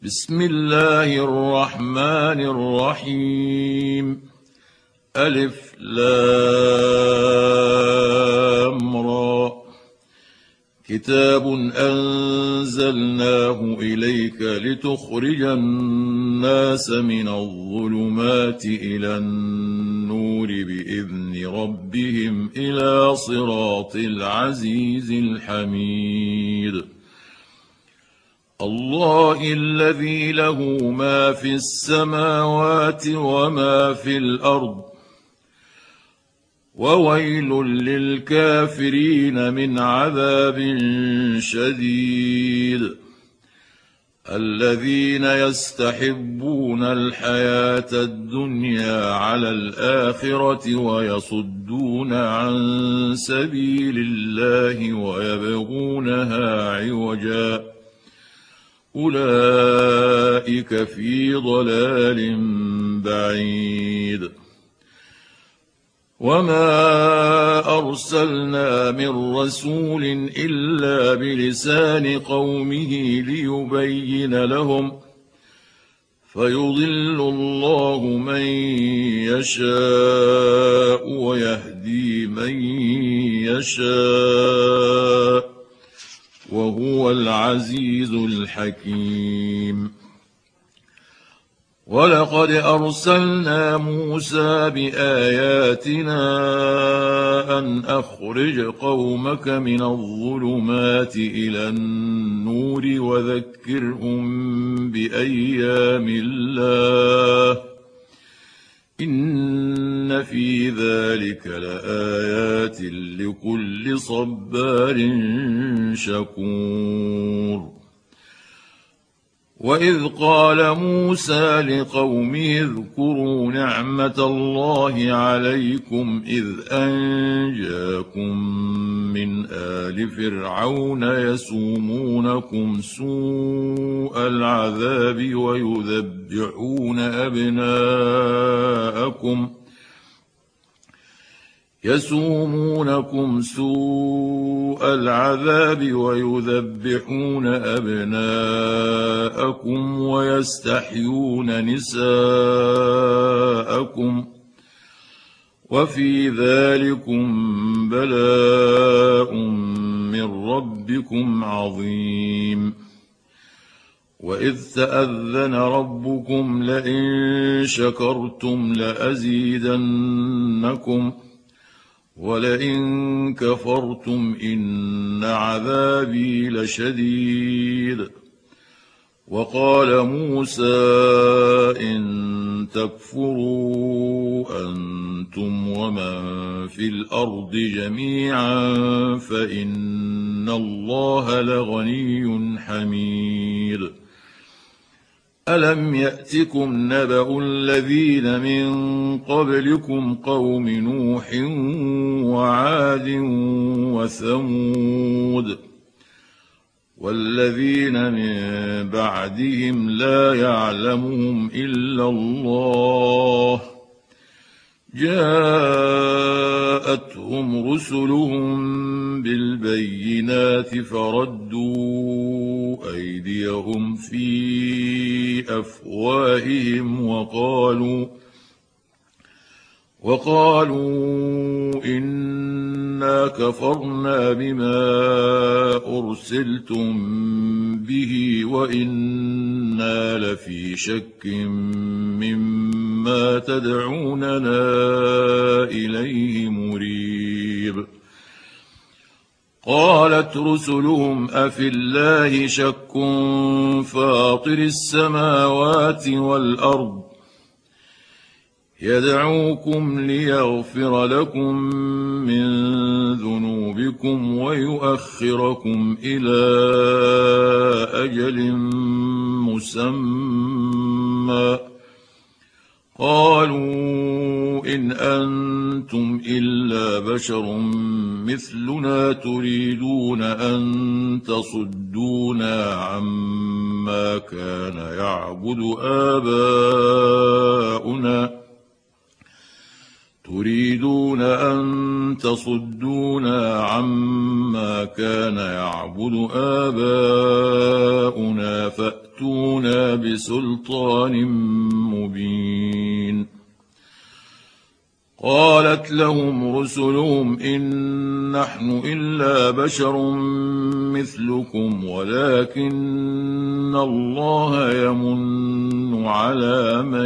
بسم الله الرحمن الرحيم. ألف لام را. كتاب أنزلناه إليك لتخرج الناس من الظلمات إلى النور بإذن ربهم إلى صراط العزيز الحميد. الله الذي له ما في السماوات وما في الأرض، وويل للكافرين من عذاب شديد. الذين يستحبون الحياة الدنيا على الآخرة ويصدون عن سبيل الله ويبغونها عوجا، أولئك في ضلال بعيد. وما أرسلنا من رسول إلا بلسان قومه ليبين لهم، فيضل الله من يشاء ويهدي من يشاء، وهو العزيز الحكيم. ولقد أرسلنا موسى بآياتنا أن أخرج قومك من الظلمات إلى النور وذكرهم بأيام الله، إن في ذلك لآيات لكل صبار شكور. وإذ قال موسى لقومه اذكروا نعمة الله عليكم إذ أنجاكم من آل فرعون يسومونكم سوء العذاب ويذبحون أبناءكم ويستحيون نساءكم، وفي ذلكم بلاء من ربكم عظيم. وإذ تأذن ربكم لئن شكرتم لأزيدنكم ولئن كفرتم إن عذابي لشديد. وقال موسى إن تكفروا أنتم ومن في الأرض جميعا فإن الله لغني حميد. ألم يأتكم نبأ الذين من قبلكم قوم نوح وعاد وثمود والذين من بعدهم لا يعلمهم إلا الله، جاءتهم رسلهم بالبينات فردوا أيديهم في أفواههم وقالوا إنا كفرنا بما أرسلتم به وإنا لفي شك مما تدعوننا إليه مريب. قالت رسلهم أفي الله شك فاطر السماوات والأرض يدعوكم ليغفر لكم من ذنوبكم ويؤخركم إلى أجل مسمى، قالوا إن أنتم إلا بشر مثلنا تريدون أن تصدونا عما كان يعبد تريدون أن تصدونا عما كان يعبد آباؤنا فأتونا بسلطان مبين. قالت لهم رسلهم إن نحن إلا بشر مثلكم ولكن الله يمن على من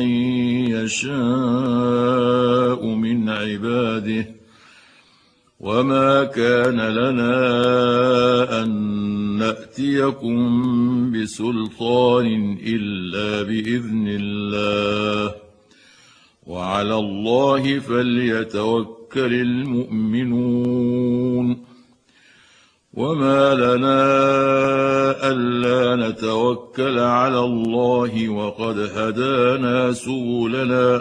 يشاء من عباده وما كان لنا أن نأتيكم بسلطان إلا بإذن الله وعلى الله فليتوكل المؤمنون. وما لنا ألا نتوكل على الله وقد هدانا سبلنا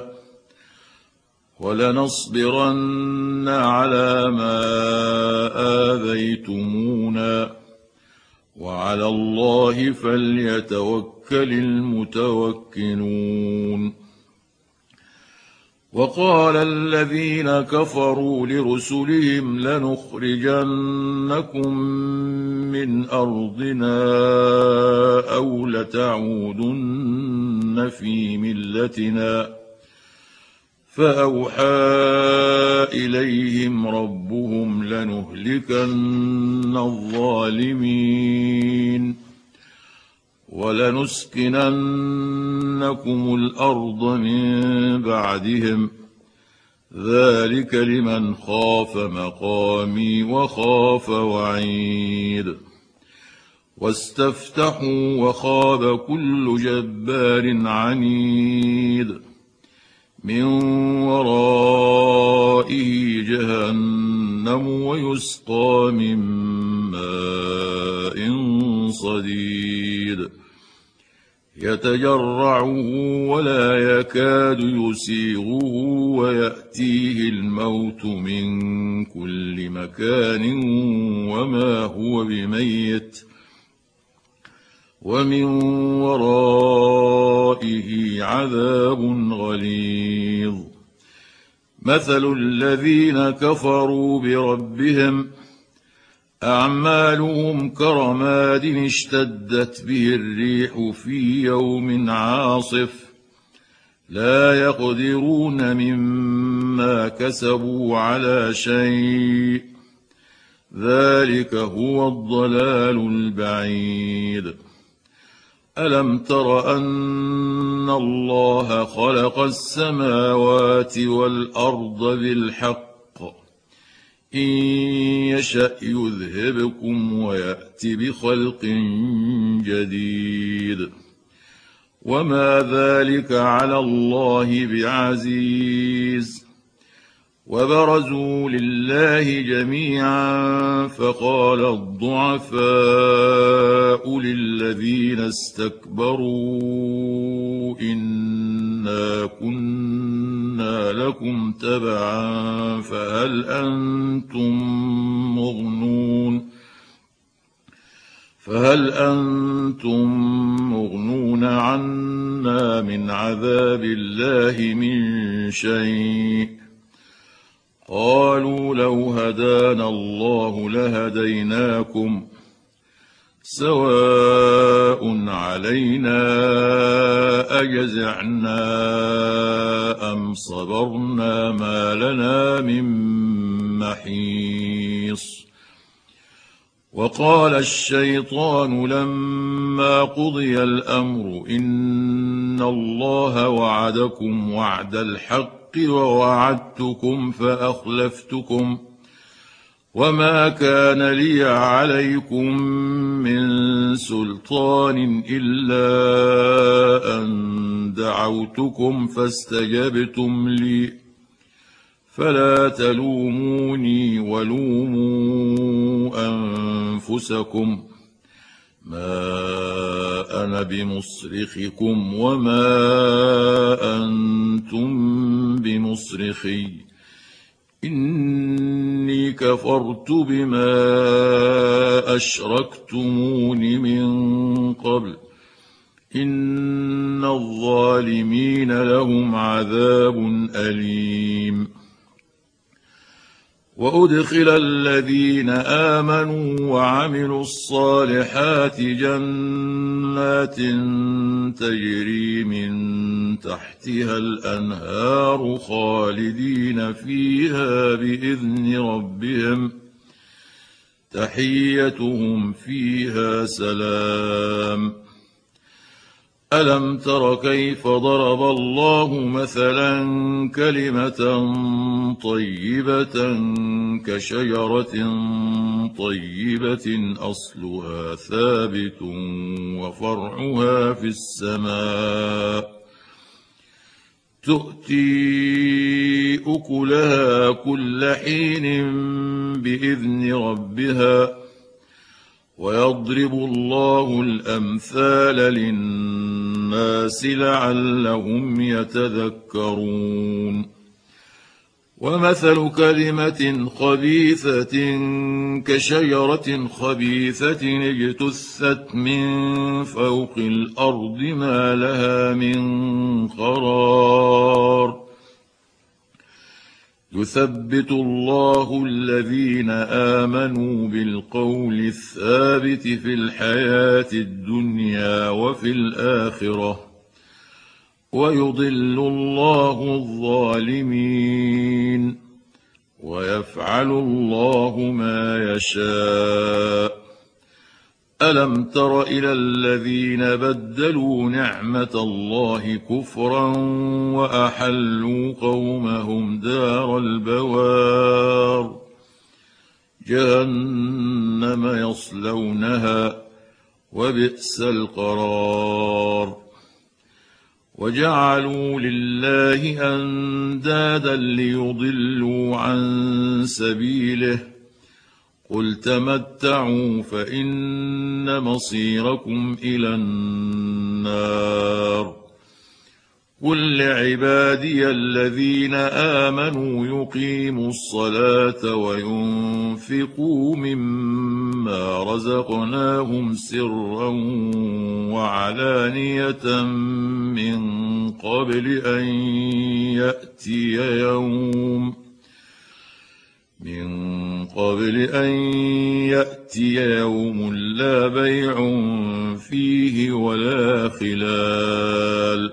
ولنصبرن على ما آذيتمونا وعلى الله فليتوكل المتوكلون. وقال الذين كفروا لرسلهم لنخرجنكم من أرضنا أو لتعودن في ملتنا فأوحى إليهم ربهم لنهلكن الظالمين ولنسكننكم الأرض من بعدهم ذلك لمن خاف مقامي وخاف وعيد. واستفتحوا وخاب كل جبار عنيد من ورائه جهنم ويسقى من ماء صديد يتجرعه ولا يكاد يسيغه ويأتيه الموت من كل مكان وما هو بميت ومن ورائه عذاب غليظ. مثل الذين كفروا بربهم أعمالهم كرماد اشتدت به الريح في يوم عاصف لا يقدرون مما كسبوا على شيء ذلك هو الضلال البعيد. ألم تر أن الله خلق السماوات والأرض بالحق إن يشأ يذهبكم ويأت بخلق جديد وما ذلك على الله بعزيز. وبرزوا لله جميعا فقال الضعفاء للذين استكبروا إنا كنا لكم تبعا فهل أنتم مغنون عنا من عذاب الله من شيء قالوا لو هدانا الله لهديناكم سواء علينا أجزعنا أم صبرنا ما لنا من محيص. وقال الشيطان لما قضي الأمر إن الله وعدكم وعد الحق ووعدتكم فأخلفتكم وما كان لي عليكم من سلطان إلا أن دعوتكم فاستجبتم لي فلا تلوموني ولوموا أنفسكم ما أنا بمصرخكم وما أنتم بمصرخي إني كفرت بما أشركتمون من قبل إن الظالمين لهم عذاب أليم. وأدخل الذين آمنوا وعملوا الصالحات جنات تجري من تحتها الأنهار خالدين فيها بإذن ربهم تحيتهم فيها سلام. ألم تر كيف ضرب الله مثلا كلمة طيبة كشجرة طيبة أصلها ثابت وفرعها في السماء تؤتي أكلها كل حين بإذن ربها ويضرب الله الأمثال للناس لعلهم يتذكرون. ومثل كلمة خبيثة كشجرة خبيثة اجتثت من فوق الأرض ما لها من قرار. يثبت الله الذين آمنوا بالقول الثابت في الحياة الدنيا وفي الآخرة ويضل الله الظالمين ويفعل الله ما يشاء. ألم تر إلى الذين بدلوا نعمة الله كفرا وأحلوا قومهم دار البوار جهنم يصلونها وبئس القرار. وجعلوا لله أندادا ليضلوا عن سبيله قل تمتعوا فإن مصيركم إلى النار. قل لعبادي الذين آمنوا يقيموا الصلاة وينفقوا مما رزقناهم سرا وعلانية من قبل أن يأتي يوم لا بيع فيه ولا خلال.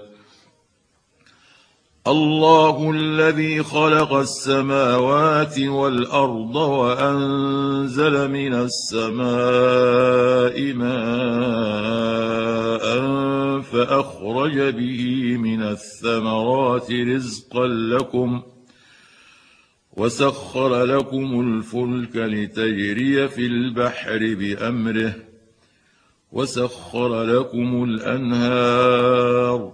الله الذي خلق السماوات والأرض وأنزل من السماء ماء فأخرج به من الثمرات رزقا لكم وسخر لكم الفلك لتجري في البحر بأمره وسخر لكم الأنهار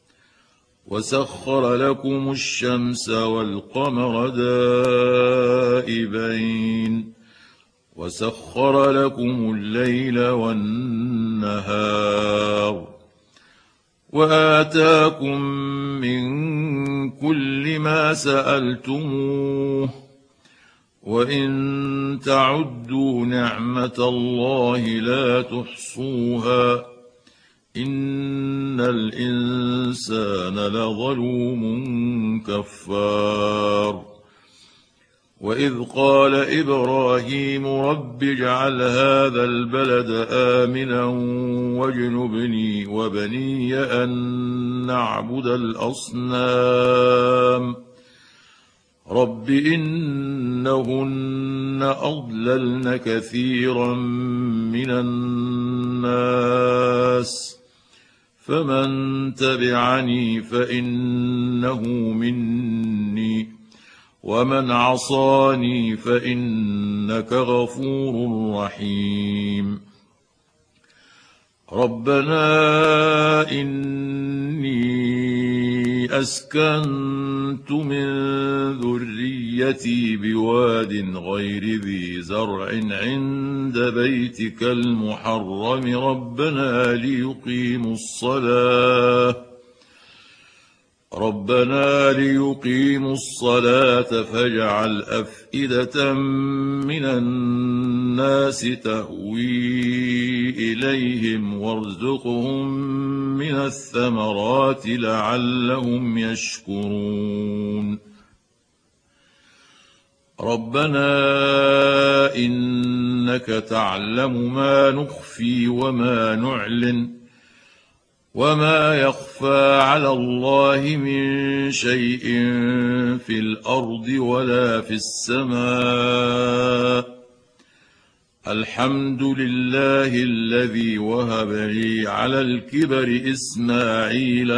وسخر لكم الشمس والقمر دائبين وسخر لكم الليل والنهار وآتاكم من كل ما سألتموه وإن تعدوا نعمة الله لا تحصوها إن الإنسان لظلوم كفار. وإذ قال إبراهيم رب اجعل هذا البلد آمنا واجنبني وبني أن نعبد الأصنام رب إنهن أضللن كثيرا من الناس فمن تبعني فإنه مني ومن عصاني فإنك غفور رحيم. ربنا إني أسكنت من ذريتي بواد غير ذي زرع عند بيتك المحرم ربنا ليقيموا الصلاة فاجعل أفئدة من الناس تهوي إليهم وارزقهم من الثمرات لعلهم يشكرون. ربنا إنك تعلم ما نخفي وما نعلن وما يخفى على الله من شيء في الأرض ولا في السماء. الحمد لله الذي وهب لي على الكبر إسماعيل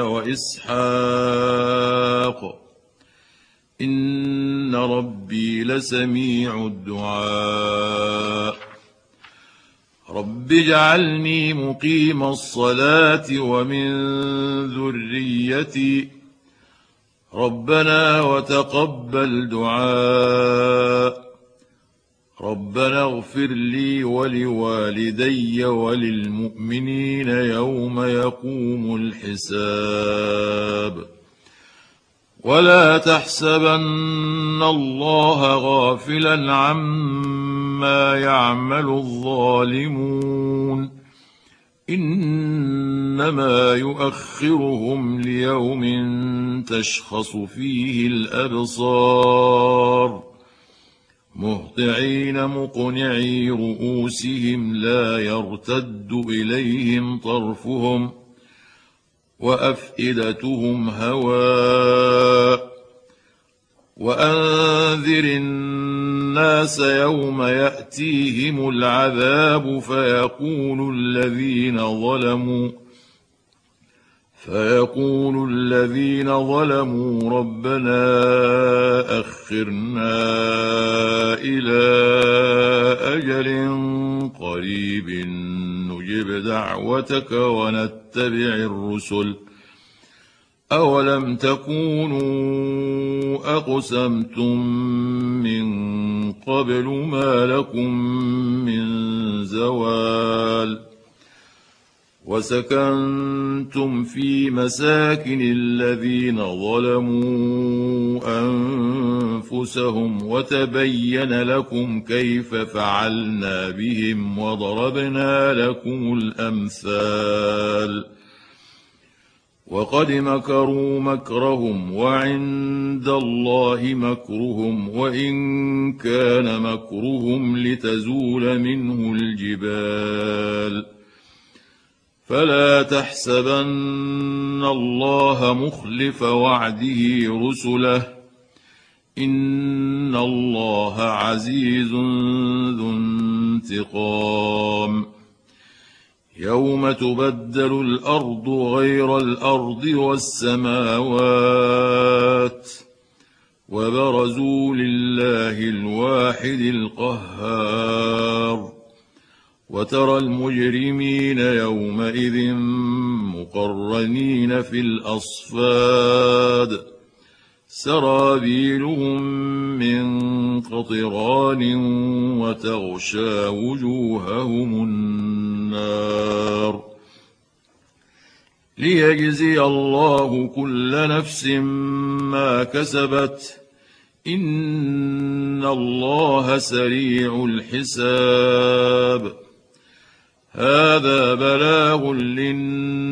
وإسحاق إن ربي لسميع الدعاء. رب اجعلني مقيم الصلاة ومن ذريتي ربنا وتقبل دعاء. ربنا اغفر لي ولوالدي وللمؤمنين يوم يقوم الحساب. ولا تحسبن الله غافلا عما يعمل الظالمون إنما يؤخرهم ليوم تشخص فيه الأبصار مهطعين مقنعي رؤوسهم لا يرتد إليهم طرفهم وأفئدتهم هواء. وأنذر الناس يوم يأتيهم العذاب فيقول الذين ظلموا ربنا أخرنا إلى أجل قريب نجب دعوتك ونتبع الرسل أولم تكونوا أقسمتم من قبل ما لكم من زوال. وسكنتم في مساكن الذين ظلموا أنفسهم وتبين لكم كيف فعلنا بهم وضربنا لكم الأمثال. وقد مكروا مكرهم وعند الله مكرهم وإن كان مكرهم لتزول منه الجبال. فلا تحسبن الله مخلف وعده رسله إن الله عزيز ذو انتقام. يوم تبدل الأرض غير الأرض والسماوات وبرزوا لله الواحد القهار. وترى المجرمين يومئذ مقرنين في الأصفاد سرابيلهم من قطران وتغشى وجوههم النار. ليجزي الله كل نفس ما كسبت إن الله سريع الحساب. هذا بلاغ للناس